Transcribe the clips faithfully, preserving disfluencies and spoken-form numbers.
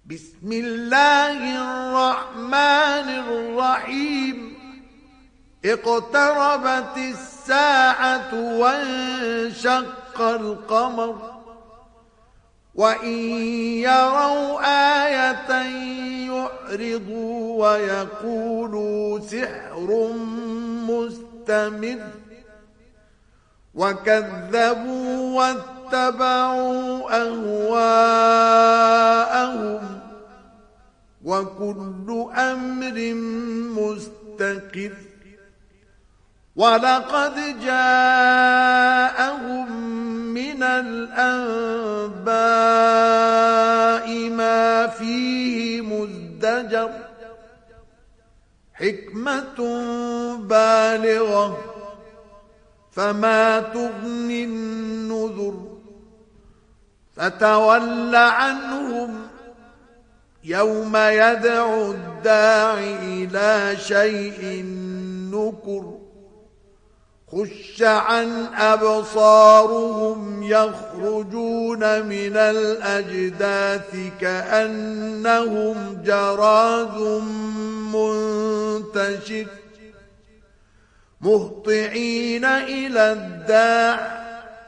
بسم الله الرحمن الرحيم اقتربت الساعة وانشق القمر وإن يروا آية يعرضوا ويقولوا سحر مستمر وكذبوا واتبعوا أهواءهم وكل أمر مستقر ولقد جاءهم من الأنباء ما فيه مزدجر حكمة بالغة فما تغني النذر فتول عنهم يوم يدعو الداعي إلى شيء نكر خش عن أبصارهم يخرجون من الأجداث كأنهم جراد منتشر مهطعين إلى الداع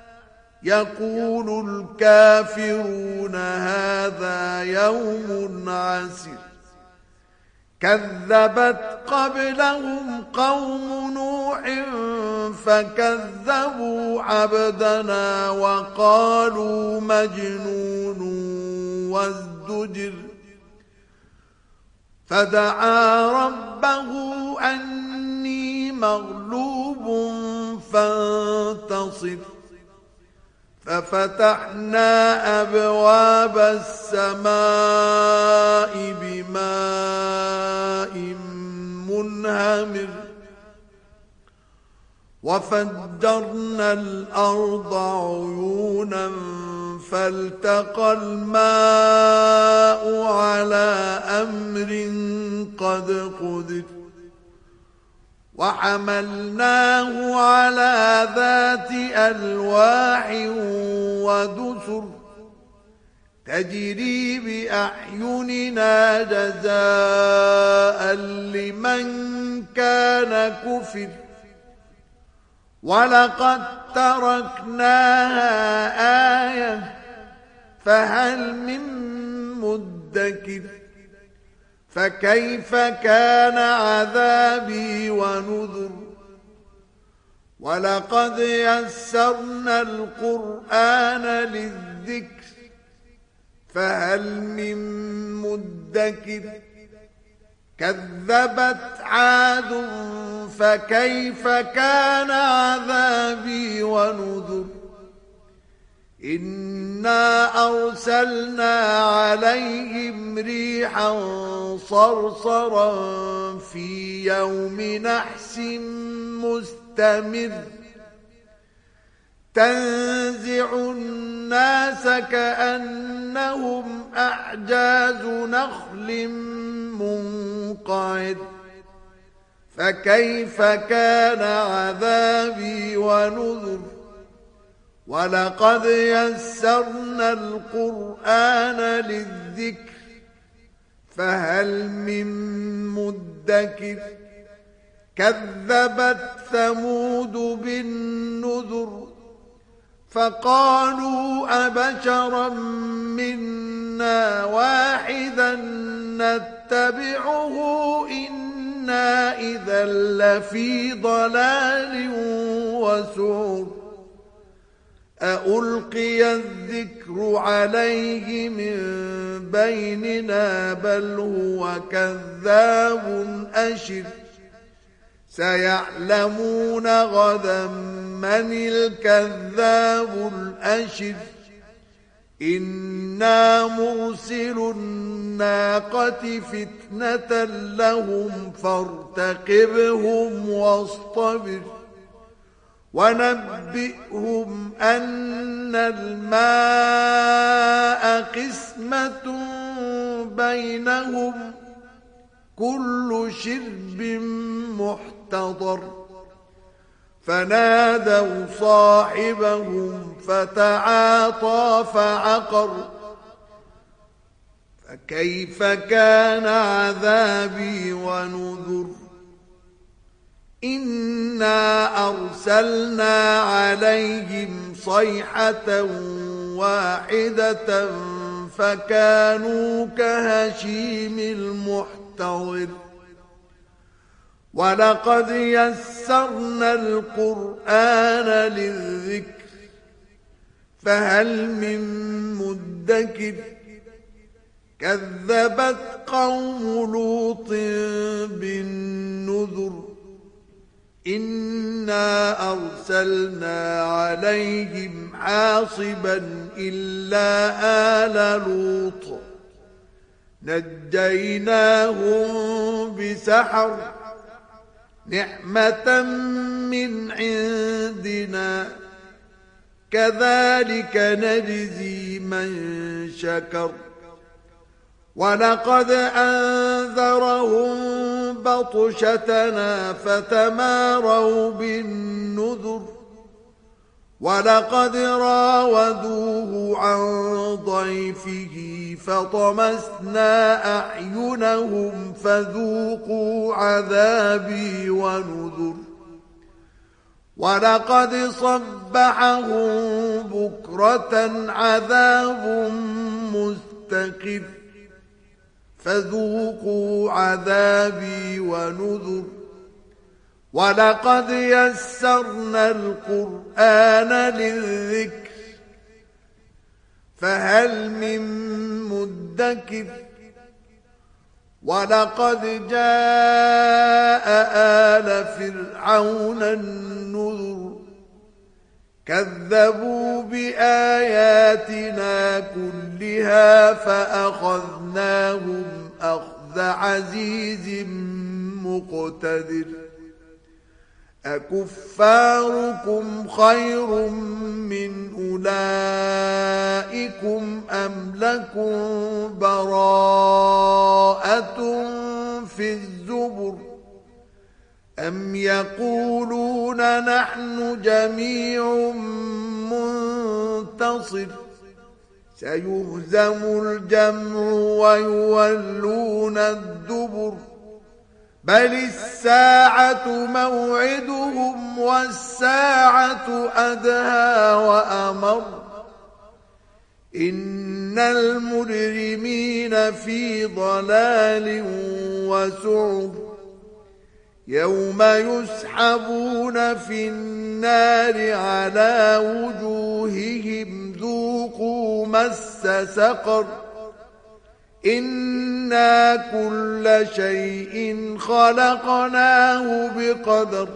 يقول الكافرون هذا يوم عسر كذبت قبلهم قوم نوح فكذبوا عبدنا وقالوا مجنون وازدجر فدعا ربه أني مغلوب فانتصر ففتحنا أبواب السماء بماء منهمر وفجرنا الأرض عيونا فالتقى الماء على أمر قد قدر وحملناه على ذات ألواح ودسر تجري بأعيننا جزاء لمن كان كفر ولقد تركناها آية فهل من مدكر فكيف كان عذابي ونذر ولقد يسرنا القرآن للذكر فهل من مدكر كذبت عاد فكيف كان عذابي ونذر إنا أرسلنا عليهم ريحا صرصرا في يوم نحس مستمر تنزع الناس كأنهم أعجاز نخل منقعد فكيف كان عذابي ونذر ولقد يسرنا القرآن للذكر فهل من مدكر كذبت ثمود بالنذر فقالوا أبشرا منا واحدا نتبعه إنا إذا لفي ضلال وسعر أألقي الذكر عليه من بيننا بل هو كذاب أشر سيعلمون غدا من الكذاب الأشر إنا مرسل الناقة فتنة لهم فارتقبهم واصطبر ونبئهم أن الماء قسمة بينهم كل شرب محتضر فنادوا صاحبهم فتعاطى فعقر فكيف كان عذابي ونذر إنا أرسلنا عليهم صيحة واحدة فكانوا كهشيم المحتضر ولقد يسرنا القرآن للذكر فهل من مدكر كذبت قوم لوط بالنذر إنا أرسلنا عليهم حاصبا إلا آل لوط نجيناهم بسحر نعمة من عندنا كذلك نجزي من شكر ولقد أنذرهم بطشتنا فتماروا بالنذر ولقد راودوه عن ضيفه فطمسنا أعينهم فذوقوا عذابي ونذر ولقد صبحهم بكرة عذاب مستقر فذوقوا عذابي ونذر ولقد يسرنا القرآن للذكر فهل من مدكر ولقد جاء آل فرعون النذر كذبوا بآياتنا كلها فأخذناهم أخذ عزيز مقتدر أكفاركم خير من أولئكم أم لكم براءة في الزبر أم يقولون نحن جميع منتصر سيهزم الجمع ويولون الدبر بل الساعة موعدهم والساعة أدهى وأمر إن المجرمين في ضلال وسعر يوم يسحبون في النار على وجوههم ذوقوا مس سقر إنا كل شيء خلقناه بقدر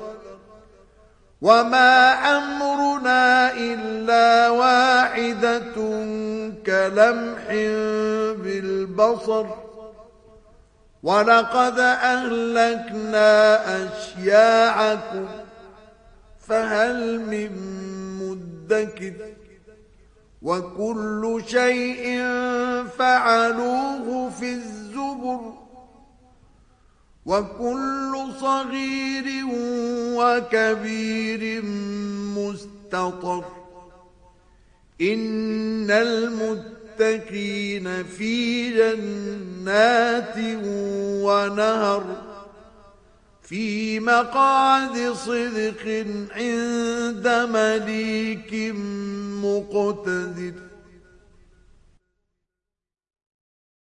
وما أمرنا إلا واحدة كلمح بالبصر ولقد أهلكنا أشياعكم فهل من مدكر وكل شيء فعلوه في الزبر وكل صغير وكبير مستطر إن المتقين في جنات ونهر في مقعد صدق عند مليك مقتدر